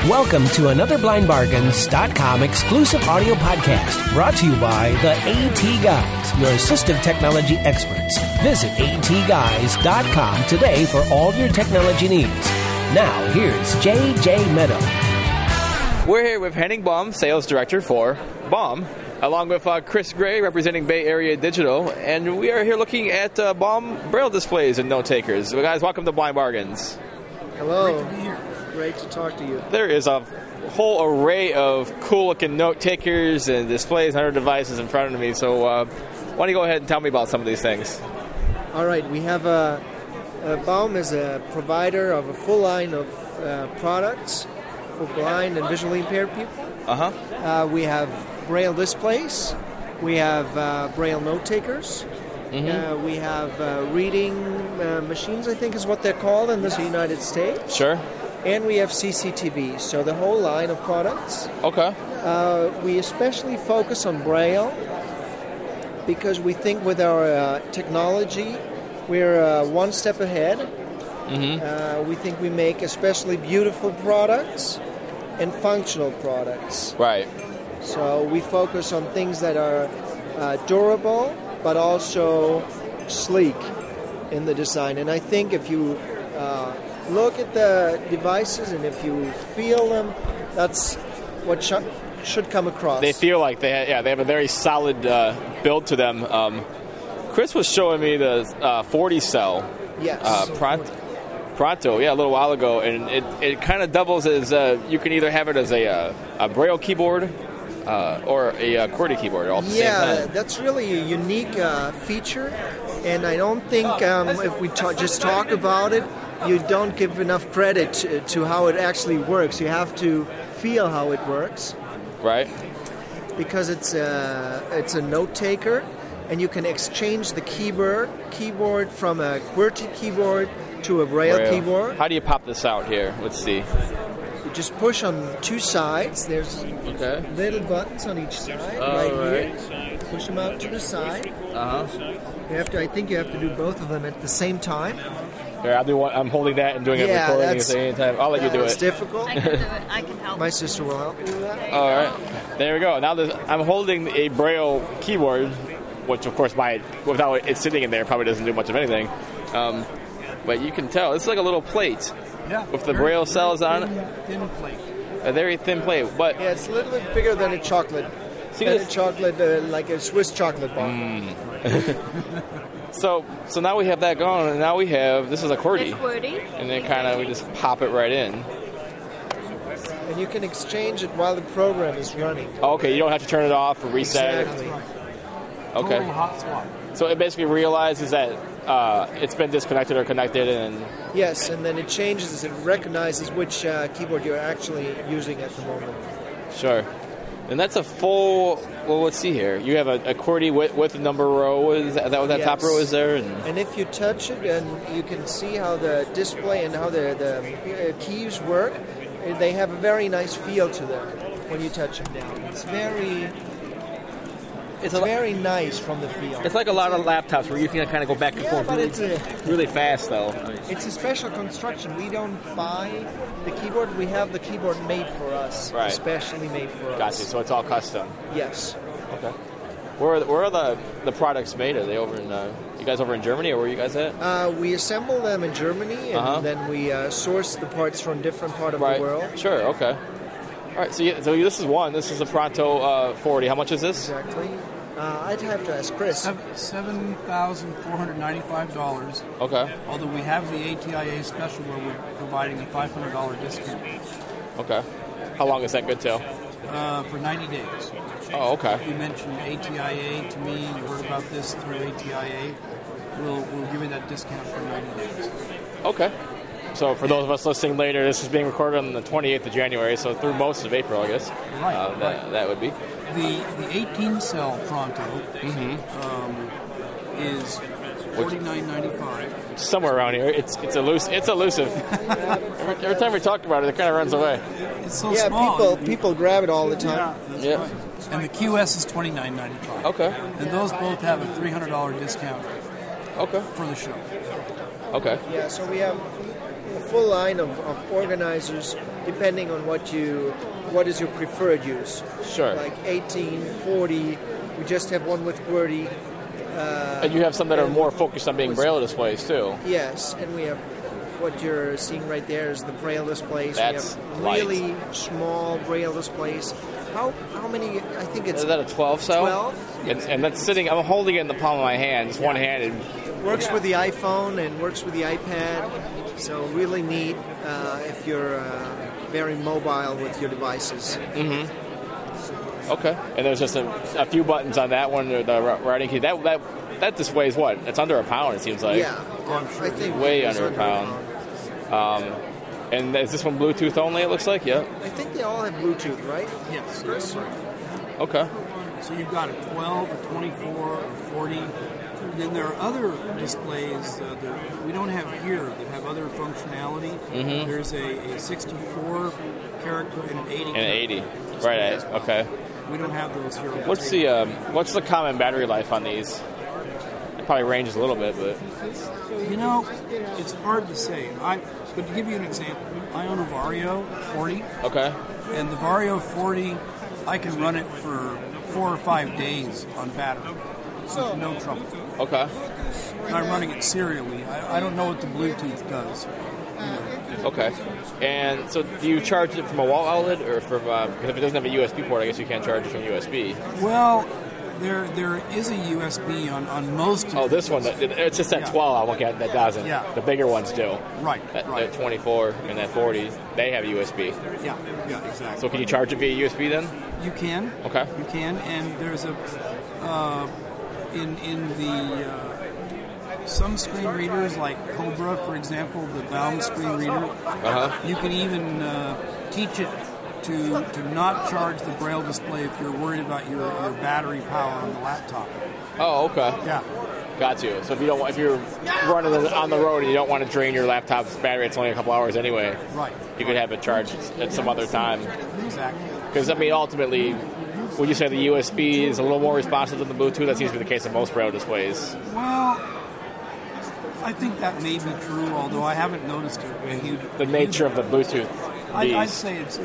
Welcome to another BlindBargains.com exclusive audio podcast brought to you by the AT Guys, your assistive technology experts. Visit atguys.com today for all your technology needs. Now, here's JJ Meadow. We're here with Henning Baum, Sales Director for Baum, along with Chris Gray, representing Bay Area Digital, and we are here looking at Baum Braille displays and note takers. So guys, welcome to Blind Bargains. Hello. Great to be here. Great to talk to you. There is a whole array of cool-looking note takers and displays and other devices in front of me, so why don't you go ahead and tell me about some of these things? All right. We have Baum is a provider of a full line of products for blind and visually impaired people. We have Braille displays. We have Braille note takers. Mm-hmm. We have reading machines, I think is what they're called in the United States. Sure. And we have CCTV, so the whole line of products. Okay. We especially focus on Braille because we think with our technology, we're one step ahead. Mm-hmm. We think we make especially beautiful products and functional products. Right. So we focus on things that are durable, but also sleek in the design. And I think if you look at the devices and if you feel them, that's what should come across. They feel like they have a very solid build to them. Chris was showing me the 40 cell. Yes. Pronto, a little while ago, and it kind of doubles as you can either have it as a Braille keyboard or a QWERTY keyboard all at the same time. Yeah, that's really a unique feature, and I don't think if we just talk about it, you don't give enough credit to how it actually works. You have to feel how it works. Right. Because it's a note taker, and you can exchange the keyboard from a QWERTY keyboard to a Braille keyboard. How do you pop this out here? Let's see. You just push on two sides. There's little buttons on each side here. Push them out to the side. I think you have to do both of them at the same time. Here, I'll do one. I'm holding that and doing it recording at the same time. I'll let you do it. It's difficult. I can do it. I can help. My sister will help you with that. All right. There we go. Now I'm holding a Braille keyboard, which of course without it sitting in there probably doesn't do much of anything. But you can tell it's like a little plate with the Braille cells on it. Thin plate. A very thin plate, but it's a little bit bigger than a chocolate. Like a Swiss chocolate bar. So now we have that going, and now we have this is a QWERTY. And then we just pop it right in. And you can exchange it while the program is running. Okay, you don't have to turn it off or reset exactly. it. Okay. Total hot swap. So it basically realizes that it's been disconnected or connected, and yes, and then it changes. It recognizes which keyboard you're actually using at the moment. Sure. And that's a full. Well, let's see here. You have a QWERTY with a number row. Is that what that top row is there? And if you touch it, and you can see how the display and how the keys work. They have a very nice feel to them when you touch them down. It's very nice from the feel. It's like a lot of laptops where you can kind of go back and forth really fast, though. It's a special construction. We don't buy the keyboard. We have the keyboard made for us, especially made for us. Gotcha. So it's all custom. Yes. Okay. Where are the products made? Are they over in you guys over in Germany, or where are you guys at? We assemble them in Germany, and then we source the parts from different part of the world. Sure. Okay. All right, so this is one. This is a Pronto 40. How much is this? Exactly. I'd have to ask Chris. $7,495. Okay. Although we have the ATIA special where we're providing a $500 discount. Okay. How long is that good till? For 90 days. Oh, okay. If you mention ATIA to me, you heard about this through ATIA, we'll give you that discount for 90 days. Okay. So for those of us listening later, this is being recorded on the 28th of January, so through most of April, I guess. Right. That would be. The 18-cell Pronto is $49.95. Somewhere around here. It's elusive. Every time we talk about it, it kind of runs away. It's so small. People grab it all the time. Yeah. Right. And the QS is $29.95. Okay. And those both have a $300 discount. for the show. Okay. Yeah, so we have a full line of organizers depending on what is your preferred use. Sure. Like 18, 40. We just have one with QWERTY. And you have some that are more focused on being Braille displays too. Yes, and we have what you're seeing right there is the Braille displays. That's we have really small Braille displays. How many? I think it's... Is that a 12 cell? 12. And that's sitting, I'm holding it in the palm of my hand, just one-handed. Works with the iPhone and works with the iPad. So really neat if you're very mobile with your devices. Mm-hmm. Okay. And there's just a few buttons on that one, the writing key. That display is what? It's under £1, it seems like. Yeah. I think way under £1. And is this one Bluetooth only, it looks like? Yeah. I think they all have Bluetooth, right? Yes. Okay. So you've got a 12, a 24, a 40. And then there are other displays that we don't have here that have other functionality. Mm-hmm. There's a 64 character and an 80. And an 80. Right. Okay. We don't have those here. What's the common battery life on these? It probably ranges a little bit, but it's hard to say. But to give you an example, I own a Vario 40. Okay. And the Vario 40, I can run it for 4 or 5 days on battery. So no trouble. Okay. And I'm running it serially. I don't know what the Bluetooth does. Okay. And so do you charge it from a wall outlet or from... because if it doesn't have a USB port, I guess you can't charge it from USB. Well, there is a USB on most... Oh, this one. It's just that 12 that doesn't. Yeah. The bigger ones do. Right. That 24 and that 40, they have USB. Yeah, exactly. So can you charge it via USB then? You can. Okay. You can, and there's a... in the... some screen readers, like Cobra, for example, the Baum screen reader, you can even teach it to not charge the Braille display if you're worried about your battery power on the laptop. Oh, okay. Yeah. Got you. So if you're running on the road and you don't want to drain your laptop's battery, it's only a couple hours anyway. Right. You could have it charged at some other time. Exactly. Because ultimately, would you say the USB is a little more responsive than the Bluetooth? That seems to be the case of most Braille displays. Well, I think that may be true, although I haven't noticed it. The nature of the Bluetooth. I'd say it's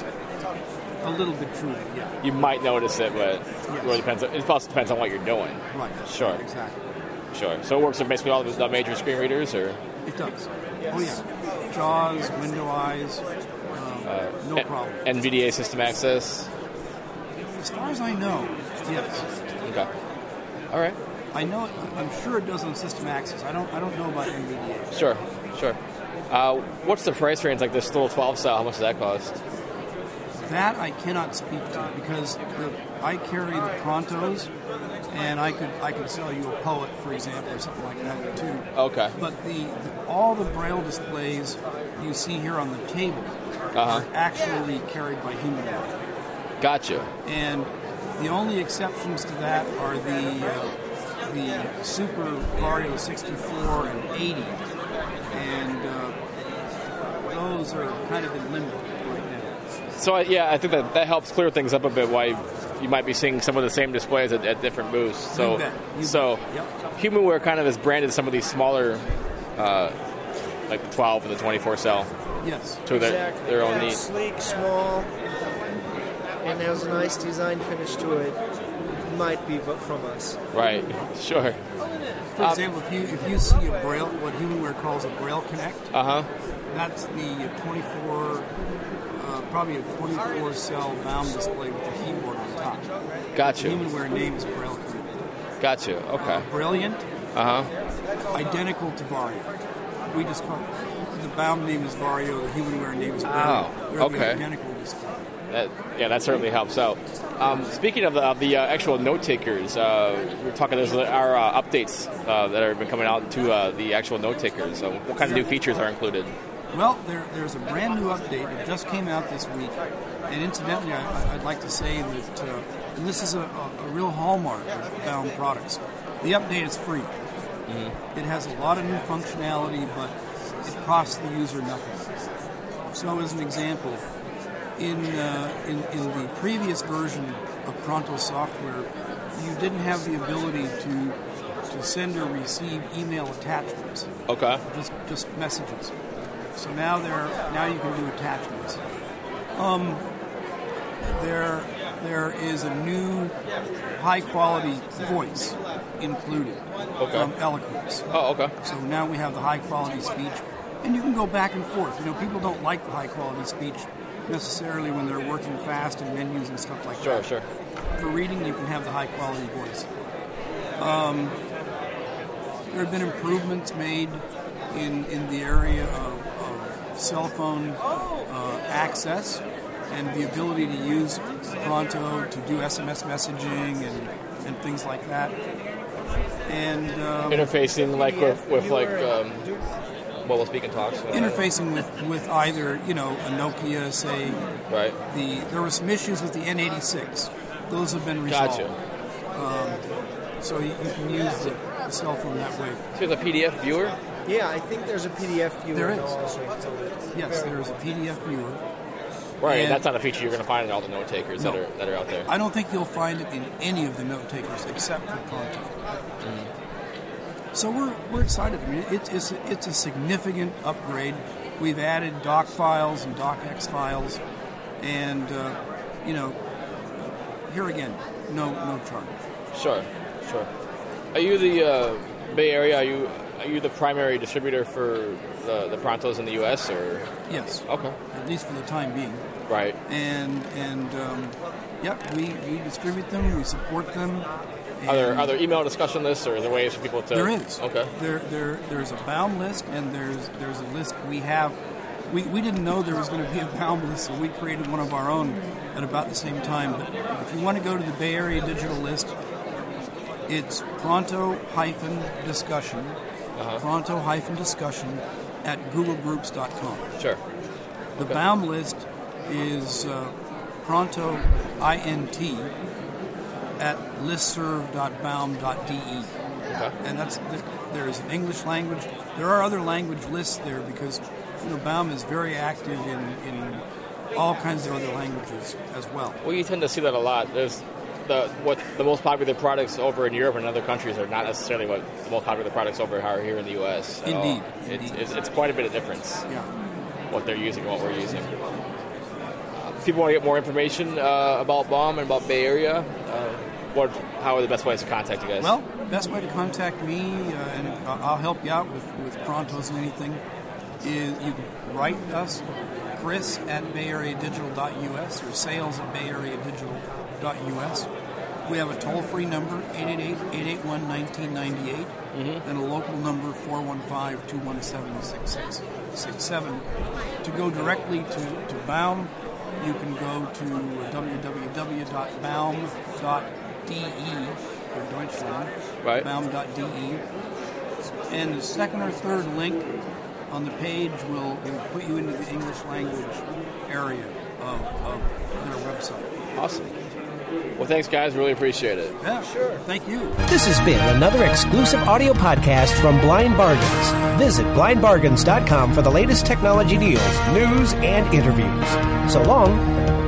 a little bit true, yeah. You might notice it, but it really depends. It also depends on what you're doing. Right. Sure. Exactly. Sure. So it works with basically all the major screen readers, or? It does. Oh, yeah. JAWS, Window Eyes, no problem. NVDA system access? As far as I know, yes. Okay. All right. I know. I'm sure it does on System Access. I don't know about NVDA. Sure. What's the price range like this little 12 cell? How much does that cost? That I cannot speak to because I carry the Prontos, and I could sell you a Poet, for example, or something like that too. Okay. But all the Braille displays you see here on the table are actually carried by HumanWare. Gotcha. And the only exceptions to that are the Super Vario 64 and 80, and those are kind of in limbo right now. So I think that helps clear things up a bit. Why you might be seeing some of the same displays at different booths. So Yep. HumanWare kind of has branded some of these smaller, like the 12 and the 24 cell. Yes. To their own needs. Sleek, small, and has a nice design finish to it. Might be, but from us. Right. Sure. For example, if you see a Braille, what HumanWare calls a Braille Connect, that's the 24, probably a 24 cell Baum display with the keyboard on top. Gotcha. The HumanWare name is Braille Connect. Gotcha. Okay. Brilliant. Identical to Vario. We just call the Baum name is Vario. The HumanWare name is Brilliant. Oh. Okay. Identical display. That certainly helps out. Speaking of the actual note takers, we're talking. There's our updates that have been coming out to the actual note takers. So what kind of new features are included? Well, there's a brand new update. It just came out this week, and incidentally, I'd like to say that and this is a real hallmark of Baum products. The update is free. Mm-hmm. It has a lot of new functionality, but it costs the user nothing. So, as an example, in the previous version of Pronto software, you didn't have the ability to to send or receive email attachments. Okay. Just messages. So now you can do attachments. There is a new high quality voice included from Eloquence. Oh, okay. So now we have the high quality speech, and you can go back and forth. People don't like the high quality speech necessarily when they're working fast in menus and stuff like that. Sure. For reading, you can have the high quality voice. There have been improvements made in the area of cell phone access and the ability to use Pronto to do SMS messaging and things like that. And interfacing with Speak and Talks. Interfacing with either, a Nokia, say. Right. There were some issues with the N86. Those have been resolved. Gotcha. So you can use the cell phone that way. So there's a PDF viewer? Yeah, I think there's a PDF viewer. There is. Also. Yes, there is a PDF viewer. Right, and that's not a feature you're going to find in all the note takers that are out there. I don't think you'll find it in any of the note takers except for Pronto. Mm-hmm. So we're excited. I mean, it's a significant upgrade. We've added doc files and docx files, and here again, no charge. Sure. Are you the Bay Area? Are you the primary distributor for the Prontos in the U.S. or? Yes. Okay. At least for the time being. Right. And we distribute them. We support them. Are there email discussion lists, or are there ways for people to? There is. Okay. There's a Baum list, and there's a list we have. We didn't know there was going to be a Baum list, so we created one of our own at about the same time. But if you want to go to the Bay Area Digital List, it's Pronto-discussion. Pronto-discussion at googlegroups.com. Sure. The Baum list is Pronto INT at listserv.baum.de. Okay. And there's an English language. There are other language lists there because Baum is very active in all kinds of other languages as well. Well, you tend to see that a lot. There's the most popular products over in Europe and other countries are not necessarily what the most popular products over are here in the U.S. Indeed. It's quite a bit of difference. Yeah. What they're using and what we're using. If people want to get more information about Baum and about Bay Area, how are the best ways to contact you guys? Well, the best way to contact me, and I'll help you out with Prontos and anything, is you can write us, Chris at BayAreaDigital.us or sales at BayAreaDigital.us. We have a toll-free number, 888-881-1998, and a local number, 415-217-6667. To go directly to Baum, you can go to www.baum.de for Deutschland, right. baum.de. And the second or third link on the page will put you into the English language area of their website. Awesome. Well, thanks, guys. Really appreciate it. Yeah, sure. Thank you. This has been another exclusive audio podcast from Blind Bargains. Visit blindbargains.com for the latest technology deals, news, and interviews. So long.